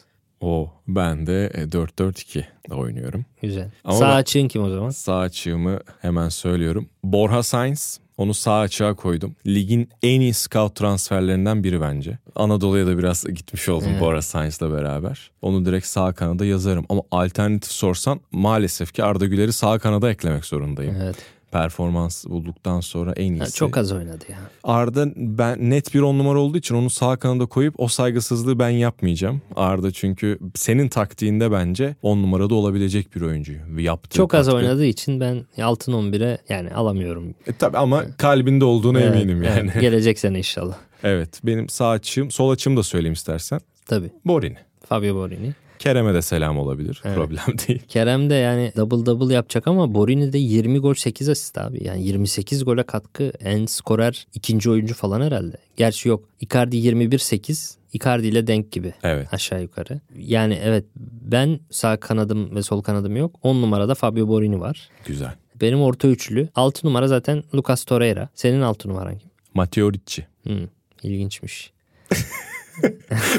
Ben de 4-4-2 oynuyorum. Güzel. Ama Sağ açığın kim o zaman? Sağ açığımı hemen söylüyorum. Borja Sainz. Onu sağ açığa koydum. Ligin en iyi scout transferlerinden biri bence. Anadolu'ya da biraz gitmiş oldum Borja Sainz'la beraber. Onu direkt sağ kanada yazarım. Ama alternatif sorsan maalesef ki Arda Güler'i sağ kanada eklemek zorundayım. Evet. Performans bulduktan sonra en iyisi. Çok az oynadı ya. Arda ben net bir 10 numara olduğu için onu sağ kanada koyup o saygısızlığı ben yapmayacağım. Arda çünkü senin taktiğinde bence 10 numarada olabilecek bir oyuncu. Yaptığı Çok az katkı. oynadığı için ben altın 11'e yani alamıyorum. Tabii ama kalbinde olduğuna eminim yani. Evet, gelecek sene inşallah. Evet, benim sağ açığım, sol açığımı da söyleyeyim istersen. Tabii. Borini. Fabio Borini. Kerem'e de selam olabilir. Evet. Problem değil. Kerem de yani double yapacak ama Borini de 20 gol 8 asist abi. Yani 28 gole katkı, en skorer ikinci oyuncu falan herhalde. Gerçi yok. Icardi 21-8. Icardi ile denk gibi. Evet. Aşağı yukarı. Yani evet, ben sağ kanadım ve sol kanadım yok. 10 numarada Fabio Borini var. Güzel. Benim orta üçlü. 6 numara zaten Lucas Torreira. Senin 6 numaran kim? Matteo Ricci. İlginçmiş.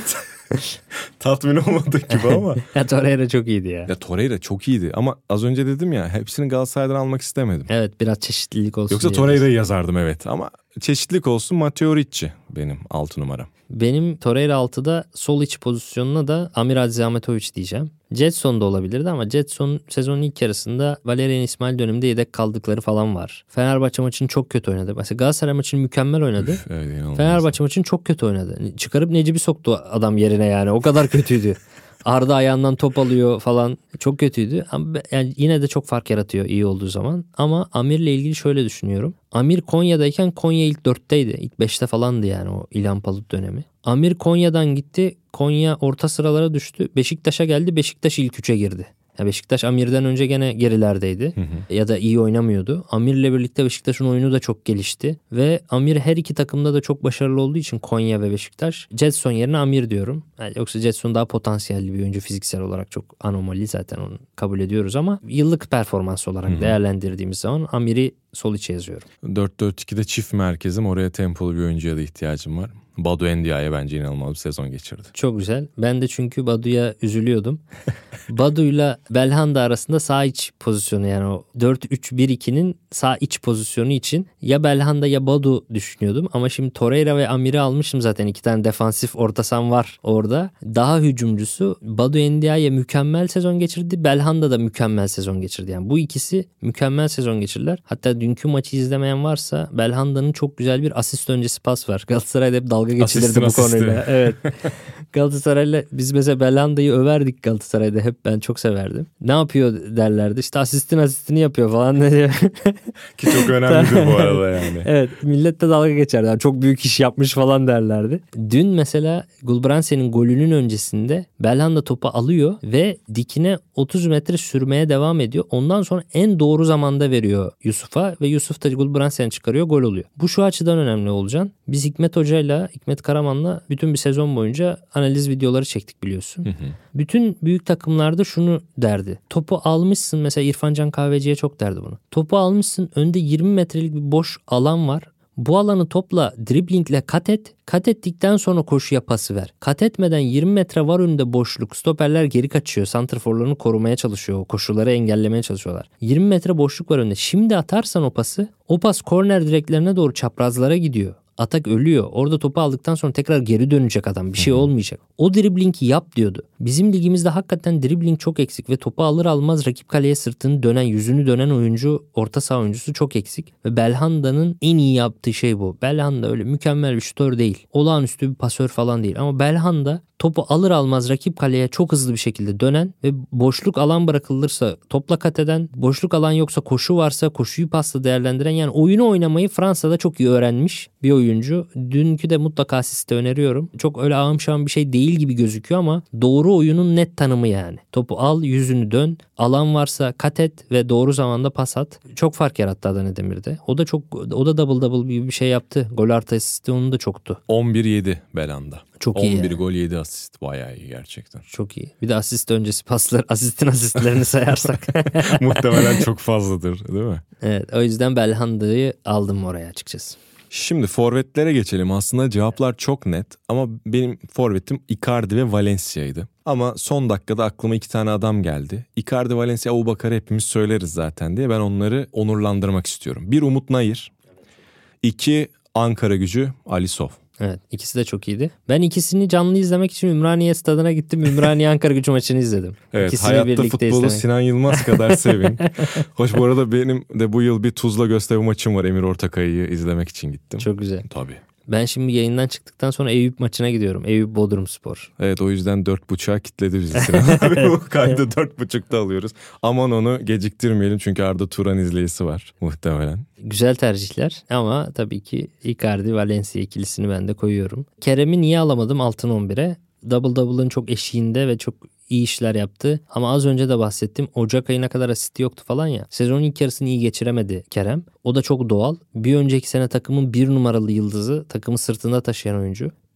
Tatmin olmadık gibi ama. Ya Torreira çok iyiydi ya. Ya Torreira çok iyiydi ama az önce dedim ya hepsini Galatasaray'dan almak istemedim. Evet, biraz çeşitlilik olsun Yoksa diye. Torreira'yı yazardım evet ama çeşitlilik olsun. Matteo Ricci benim 6 numaram. Benim Torreira 6'da sol iç pozisyonuna da Amir Adzihametovic diyeceğim. Jetson da olabilirdi ama Jetson sezonun ilk yarısında Valerian İsmail döneminde yedek kaldıkları falan var. Fenerbahçe maçını çok kötü oynadı. Mesela Galatasaray maçını mükemmel oynadı. Üf, evet, Fenerbahçe maçını çok kötü oynadı. Çıkarıp Necip'i soktu adam yerine yani. O kadar kötüydü. Arda ayağından top alıyor falan. Çok kötüydü. Ama yani yine de çok fark yaratıyor iyi olduğu zaman. Ama Amir'le ilgili şöyle düşünüyorum. Amir Konya'dayken Konya ilk 4'teydi. İlk 5'te falandı yani o İlhan Palut dönemi. Amir Konya'dan gitti. Konya orta sıralara düştü. Beşiktaş'a geldi. Beşiktaş ilk 3'e girdi. Ya Beşiktaş Amir'den önce gene gerilerdeydi. Ya da iyi oynamıyordu. Amir'le birlikte Beşiktaş'ın oyunu da çok gelişti. Ve Amir her iki takımda da çok başarılı olduğu için Konya ve Beşiktaş. Jetson yerine Amir diyorum. Yani yoksa Jetson daha potansiyelli bir oyuncu, fiziksel olarak çok anomali, zaten onu kabul ediyoruz ama yıllık performans olarak değerlendirdiğimiz zaman Amir'i sol içe yazıyorum. 4-4-2'de çift merkezim, oraya tempolu bir oyuncuya da ihtiyacım var. Badu Endia'ya bence inanılmaz bir sezon geçirdi. Çok güzel. Ben de çünkü Badu'ya üzülüyordum. Badu'yla Belhanda arasında sağ iç pozisyonu, yani o 4-3-1-2'nin sağ iç pozisyonu için ya Belhanda ya Badu düşünüyordum. Ama şimdi Torreira ve Amir'i almışım zaten. 2 tane defansif orta saha var orada. Daha hücumcusu Badu Endia'ya mükemmel sezon geçirdi. Belhanda da mükemmel sezon geçirdi. Yani bu ikisi mükemmel sezon geçirdiler. Hatta dünkü maçı izlemeyen varsa Belhanda'nın çok güzel bir asist öncesi pas var. Galatasaray'da hep dalga geçilirdi bu konuyla. Evet. Galatasaray'la biz mesela Belhanda'yı överdik Galatasaray'da, hep ben çok severdim. Ne yapıyor derlerdi. İşte asistini yapıyor falan diyor. Ki çok önemlidir bu arada yani. Evet, millet de dalga geçerdi. Yani çok büyük iş yapmış falan derlerdi. Dün mesela Gulbrandsen'in golünün öncesinde Belhanda topu alıyor ve dikine 30 metre sürmeye devam ediyor. Ondan sonra en doğru zamanda veriyor Yusuf'a ve Yusuf da Gulbrandsen'i çıkarıyor, gol oluyor. Bu şu açıdan önemli Olcan. Biz Hikmet Karaman'la bütün bir sezon boyunca analiz videoları çektik biliyorsun. Bütün büyük takımlarda şunu derdi. Topu almışsın, mesela İrfan Can Kahveci'ye çok derdi bunu. Topu almışsın, önde 20 metrelik bir boş alan var. Bu alanı topla, driblingle kat et. Kat ettikten sonra koşuya pası ver. Kat etmeden 20 metre var önünde boşluk. Stoperler geri kaçıyor. Santrforlarını korumaya çalışıyor. O koşuları engellemeye çalışıyorlar. 20 metre boşluk var önünde. Şimdi atarsan o pası, o pas korner direklerine doğru çaprazlara gidiyor. Atak ölüyor. Orada topu aldıktan sonra tekrar geri dönecek adam. Bir şey olmayacak. O driblingi yap diyordu. Bizim ligimizde hakikaten dribbling çok eksik ve topu alır almaz rakip kaleye sırtını dönen, yüzünü dönen oyuncu, orta saha oyuncusu çok eksik. Ve Belhanda'nın en iyi yaptığı şey bu. Belhanda öyle mükemmel bir şutör değil. Olağanüstü bir pasör falan değil. Ama Belhanda topu alır almaz rakip kaleye çok hızlı bir şekilde dönen ve boşluk alan bırakılırsa topla kat eden, boşluk alan yoksa koşu varsa koşuyu pasla değerlendiren, yani oyunu oynamayı Fransa'da çok iyi öğrenmiş bir oyuncu. Dünkü de mutlaka size öneriyorum. Çok öyle ağım şağım bir şey değil gibi gözüküyor ama doğru oyunun net tanımı yani. Topu al, yüzünü dön, alan varsa kat et ve doğru zamanda pas at. Çok fark yarattı Adana Demir'de. O da double gibi bir şey yaptı. Gol artı asisti onun da çoktu. 11-7 Belhanda. Çok iyi. 11 gol 7 asist. Bayağı iyi gerçekten. Çok iyi. Bir de asist öncesi paslar, asistlerini sayarsak. Muhtemelen çok fazladır değil mi? Evet, o yüzden Belhanda'yı aldım oraya açıkçası. Şimdi forvetlere geçelim. Aslında cevaplar çok net ama benim forvetim Icardi ve Valencia'ydı. Ama son dakikada aklıma 2 tane adam geldi. Icardi, Valencia, Abubakar'ı hepimiz söyleriz zaten diye ben onları onurlandırmak istiyorum. 1 Umut Nayır, 2 Ankaragücü Alisov. Evet, ikisi de çok iyiydi. Ben ikisini canlı izlemek için Ümraniye stadına gittim. Ümraniye Ankaragücü maçını izledim. Evet, İkisini hayatta birlikte futbolu izlemek. Sinan Yılmaz kadar sevin. Hoş, bu arada benim de bu yıl bir Tuzla Göztepe maçım var. Emir Ortakay'ı izlemek için gittim. Çok güzel. Tabii. Ben şimdi yayından çıktıktan sonra Eyüp maçına gidiyorum. Eyüp Bodrumspor. Evet, o yüzden 4.30'a kitledi bizi Sinan abi. Bu kaydı 4.30'da alıyoruz. Aman onu geciktirmeyelim çünkü Arda Turan izleyicisi var muhtemelen. Güzel tercihler ama tabii ki Icardi Valencia ikilisini ben de koyuyorum. Kerem'i niye alamadım altın 11'e? Double'ın çok eşiğinde ve çok iyi işler yaptı. Ama az önce de bahsettim. Ocak ayına kadar asisti yoktu falan ya. Sezonun ilk yarısını iyi geçiremedi Kerem. O da çok doğal. Bir önceki sene takımın 1 numaralı yıldızı, takımı sırtında taşıyan oyuncu.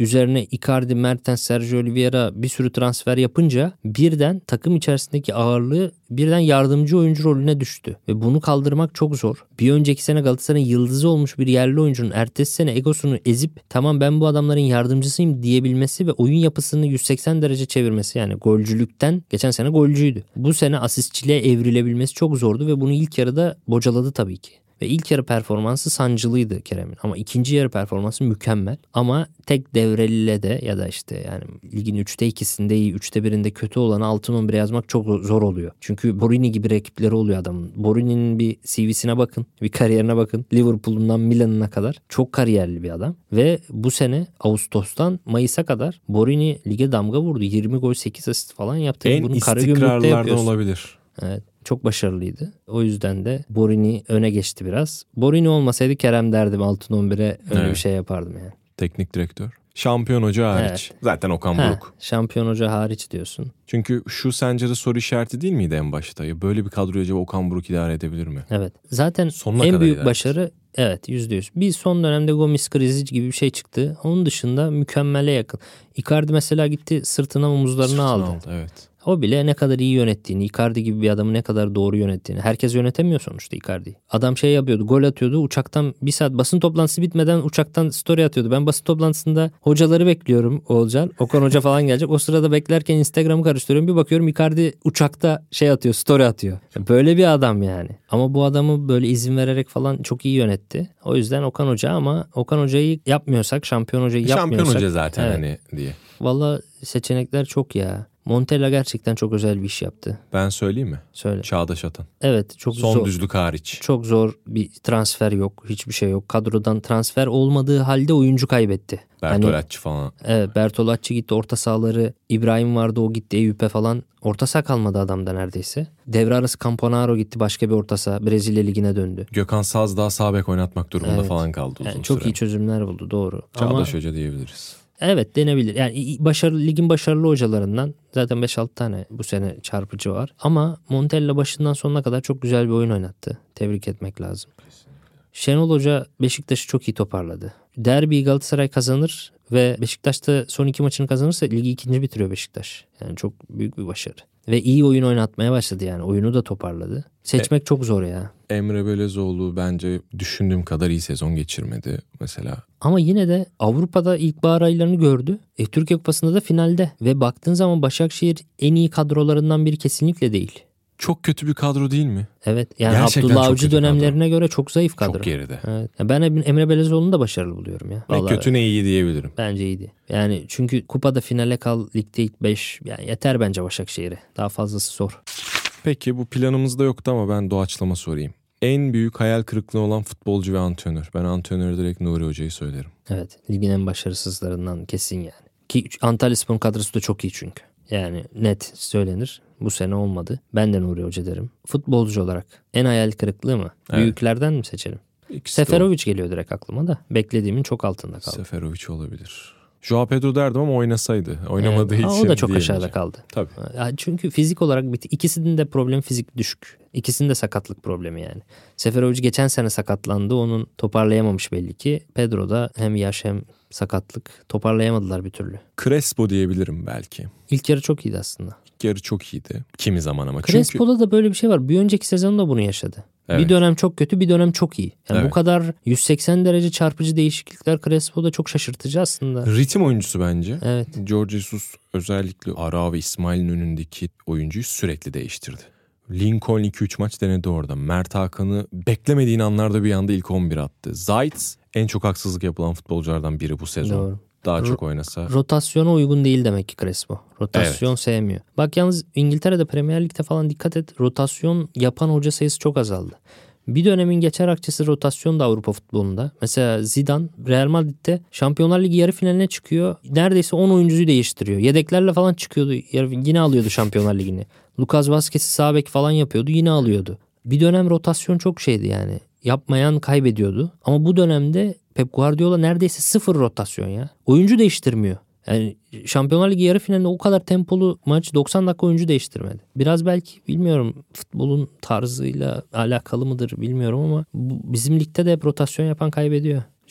üzerine Icardi, Mertens, Sergio Oliveira bir sürü transfer yapınca birden takım içerisindeki ağırlığı birden yardımcı oyuncu rolüne düştü. Ve bunu kaldırmak çok zor. Bir önceki sene Galatasaray'ın yıldızı olmuş bir yerli oyuncunun ertesi sene egosunu ezip tamam ben bu adamların yardımcısıyım diyebilmesi ve oyun yapısını 180 derece çevirmesi, yani golcülükten geçen sene golcüydü. Bu sene asistçiliğe evrilebilmesi çok zordu ve bunu ilk yarıda bocaladı tabii ki. Ve ilk yarı performansı sancılıydı Kerem'in. Ama ikinci yarı performansı mükemmel. Ama tek devreliyle de ya da işte yani ligin 3'te 2'sinde iyi, 3'te 1'inde kötü olanı altın 11'e yazmak çok zor oluyor. Çünkü Borini gibi rakipleri oluyor adamın. Borini'nin bir CV'sine bakın, bir kariyerine bakın. Liverpool'undan Milan'ına kadar çok kariyerli bir adam. Ve bu sene Ağustos'tan Mayıs'a kadar Borini lige damga vurdu. 20 gol 8 asist falan yaptı. En Bunu istikrarlardan olabilir. Evet. Çok başarılıydı. O yüzden de Borini öne geçti biraz. Borini olmasaydı Kerem derdim altın 11'e öyle bir şey yapardım yani. Teknik direktör. Şampiyon hoca hariç. Evet. Zaten Okan Buruk. Şampiyon hoca hariç diyorsun. Çünkü şu sence de soru işareti değil miydi en başta? Böyle bir kadroyu acaba Okan Buruk idare edebilir mi? Evet. Zaten sonuna en büyük başarı evet %100. Bir son dönemde Gomis krizi gibi bir şey çıktı. Onun dışında mükemmele yakın. Icardi mesela gitti sırtına omuzlarına aldı. Evet. O bile ne kadar iyi yönettiğini, Icardi gibi bir adamı ne kadar doğru yönettiğini. Herkes yönetemiyor sonuçta Icardi'yi. Adam şey yapıyordu, gol atıyordu. Uçaktan bir saat basın toplantısı bitmeden uçaktan story atıyordu. Ben basın toplantısında hocaları bekliyorum Oğulcan. Okan Hoca falan gelecek. O sırada beklerken Instagram'ı karıştırıyorum. Bir bakıyorum Icardi uçakta şey atıyor, story atıyor. Böyle bir adam yani. Ama bu adamı böyle izin vererek falan çok iyi yönetti. O yüzden Okan Hoca, ama Okan Hoca'yı yapmıyorsak, şampiyon hocayı yapmıyorsak. Şampiyon hoca zaten evet. Hani diye. Valla seçenekler çok ya. Montella gerçekten çok özel bir iş yaptı. Ben söyleyeyim mi? Söyle. Çağdaş Atan. Evet, çok zor. Son düzlük hariç. Çok zor bir transfer yok. Hiçbir şey yok. Kadrodan transfer olmadığı halde oyuncu kaybetti. Bertolacci falan. Evet, Bertolacci gitti, orta sahaları. İbrahim vardı, o gitti, Eyüp'e falan. Orta saha kalmadı adamda neredeyse. Devre arası Camponaro gitti, başka bir orta saha. Brezilya Ligi'ne döndü. Gökhan Saz daha sağ bek oynatmak durumunda falan kaldı uzun süre. Çok iyi çözümler buldu, doğru. Çağdaş Hoca diyebiliriz. Evet, denebilir. Yani ligin başarılı hocalarından zaten 5-6 tane bu sene çarpıcı var. Ama Montella başından sonuna kadar çok güzel bir oyun oynattı. Tebrik etmek lazım. Şenol Hoca Beşiktaş'ı çok iyi toparladı. Derbi Galatasaray kazanır ve Beşiktaş'ta son 2 maçını kazanırsa ligi 2. bitiriyor Beşiktaş. Yani çok büyük bir başarı. Ve iyi oyun oynatmaya başladı yani. Oyunu da toparladı. Seçmek çok zor ya. Emre Belezoğlu bence düşündüğüm kadar iyi sezon geçirmedi mesela. Ama yine de Avrupa'da ilkbahar aylarını gördü. Türkiye Kupası'nda da finalde. Ve baktığın zaman Başakşehir en iyi kadrolarından biri kesinlikle değil. Çok kötü bir kadro değil mi? Evet. Yani gerçekten Abdullah Avcı dönemlerine göre çok zayıf kadro. Çok geride. Evet. Ben Emre Belezoğlu'nu da başarılı buluyorum ya. Ne kötü ne iyi diyebilirim. Bence iyiydi. Yani çünkü kupada finale kal, ligde ilk 5. Yani yeter bence Başakşehir'e. Daha fazlası zor. Peki bu planımızda yoktu ama ben doğaçlama sorayım. En büyük hayal kırıklığı olan futbolcu ve antrenör. Ben antrenörü direkt Nuri Hoca'yı söylerim. Evet. Ligin en başarısızlarından kesin yani. Ki Antalyaspor'un kadrosu da çok iyi çünkü. Yani net söylenir. Bu sene olmadı. Ben de Nuri Hoca derim. Futbolcu olarak en hayal kırıklığı mı? Evet. Büyüklerden mi seçelim? Seferovic geliyor direkt aklıma da. Beklediğimin çok altında kaldı. Seferovic olabilir. Joao Pedro derdim ama oynasaydı. Oynamadığı için o da çok aşağıda kaldı. Tabii. Çünkü fizik olarak ikisinin de problemi fizik düşük. İkisinin de sakatlık problemi yani. Seferovic geçen sene sakatlandı. Onun toparlayamamış belli ki. Pedro da hem yaş hem sakatlık. Toparlayamadılar bir türlü. Crespo diyebilirim belki. İlk yarı çok iyiydi aslında. İlk yarı çok iyiydi. Kimi zaman ama. Crespo'da da böyle bir şey var. Bir önceki sezonda bunu yaşadı. Evet. Bir dönem çok kötü, bir dönem çok iyi. Yani evet. Bu kadar 180 derece çarpıcı değişiklikler Crespo'da çok şaşırtıcı aslında. Ritim oyuncusu bence. Evet. George Jesus özellikle Ara ve İsmail'in önündeki oyuncuyu sürekli değiştirdi. Lincoln 2-3 maç denedi orada. Mert Hakan'ı beklemediğin anlarda bir anda ilk 11 attı. Zayt en çok haksızlık yapılan futbolculardan biri bu sezon. Doğru. Daha çok oynasa. Rotasyona uygun değil demek ki Crespo. Rotasyon sevmiyor. Bak yalnız İngiltere'de Premier Lig'de falan dikkat et. Rotasyon yapan hoca sayısı çok azaldı. Bir dönemin geçer akçesi rotasyon da Avrupa futbolunda. Mesela Zidane Real Madrid'de Şampiyonlar Ligi yarı finaline çıkıyor. Neredeyse 10 oyuncuyu değiştiriyor. Yedeklerle falan çıkıyordu. Yine alıyordu Şampiyonlar Ligi'ni. Lucas Vazquez'i sağ bek falan yapıyordu. Yine alıyordu. Bir dönem rotasyon çok şeydi yani. Yapmayan kaybediyordu. Ama bu dönemde Pep Guardiola neredeyse 0 rotasyon ya. Oyuncu değiştirmiyor. Yani Şampiyonlar Ligi yarı finalinde o kadar tempolu maç 90 dakika oyuncu değiştirmedi. Biraz belki bilmiyorum futbolun tarzıyla alakalı mıdır bilmiyorum ama bizim ligde de hep rotasyon yapan kaybediyor.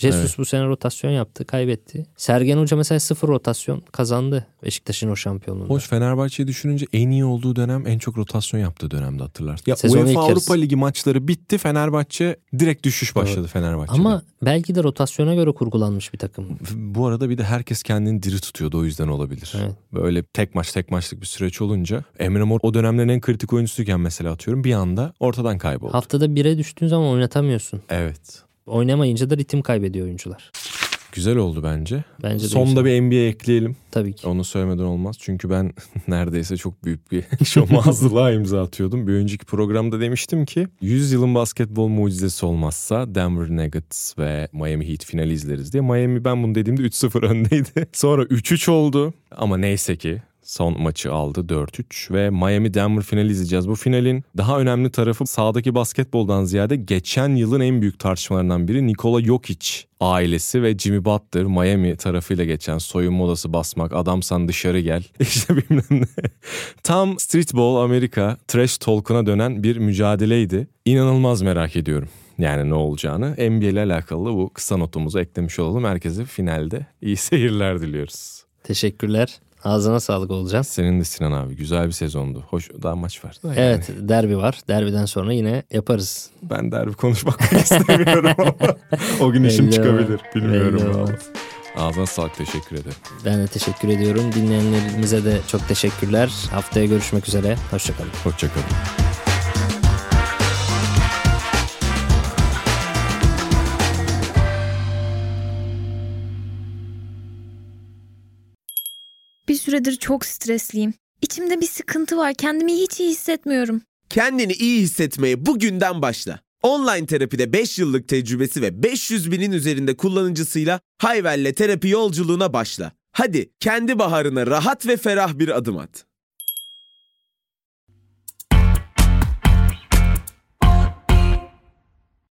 Jesus bu sene rotasyon yaptı, kaybetti. Sergen Hoca mesela 0 rotasyon kazandı Beşiktaş'ın o şampiyonluğunda. Hoş, Fenerbahçe'yi düşününce en iyi olduğu dönem en çok rotasyon yaptığı dönemde, hatırlarsın. Ya Sezonun UEFA ilk yarısı. Avrupa Ligi maçları bitti. Fenerbahçe direkt düşüş başladı Fenerbahçe'de. Ama belki de rotasyona göre kurgulanmış bir takım. Bu arada bir de herkes kendini diri tutuyordu, o yüzden olabilir. Evet. Böyle tek maçlık bir süreç olunca Emre Mor o dönemlerin en kritik oyuncusuyken mesela atıyorum bir anda ortadan kayboldu. Haftada 1'e düştüğün zaman oynatamıyorsun. Evet. Oynamayınca da ritim kaybediyor oyuncular. Güzel oldu bence. Bence de Sonda güzel. bir NBA ekleyelim. Tabii ki. Onu söylemeden olmaz. Çünkü ben neredeyse çok büyük bir şomazlılığa imza atıyordum. Bir önceki programda demiştim ki 100 yılın basketbol mucizesi olmazsa Denver Nuggets ve Miami Heat finali izleriz diye. Miami ben bunu dediğimde 3-0 öndeydi. Sonra 3-3 oldu ama neyse ki son maçı aldı 4-3 ve Miami Denver finali izleyeceğiz. Bu finalin daha önemli tarafı sahadaki basketboldan ziyade geçen yılın en büyük tartışmalarından biri Nikola Jokic ailesi ve Jimmy Butler Miami tarafıyla geçen soyunma odası basmak, adamsan dışarı gel işte bilmem ne. Tam streetball Amerika trash talk'una dönen bir mücadeleydi. İnanılmaz merak ediyorum yani ne olacağını. NBA ile alakalı bu kısa notumuzu eklemiş olalım. Herkese finalde iyi seyirler diliyoruz. Teşekkürler. Ağzına sağlık Olcan. Senin de Sinan abi, güzel bir sezondu. Hoş, daha maç var. Yani. Evet, derbi var. Derbiden sonra yine yaparız. Ben derbi konuşmak istemiyorum ama o gün işim Belli çıkabilir. Bilmiyorum. belli vallahi. Ağzına sağlık, teşekkür ederim. Ben de teşekkür ediyorum. Dinleyenlerimize de çok teşekkürler. Haftaya görüşmek üzere. Hoşçakalın. Hoşçakalın. Bir süredir çok stresliyim. İçimde bir sıkıntı var. Kendimi hiç iyi hissetmiyorum. Kendini iyi hissetmeye bugünden başla. Online terapide 5 yıllık tecrübesi ve 500 binin üzerinde kullanıcısıyla Hayvel'le terapi yolculuğuna başla. Hadi kendi baharına rahat ve ferah bir adım at.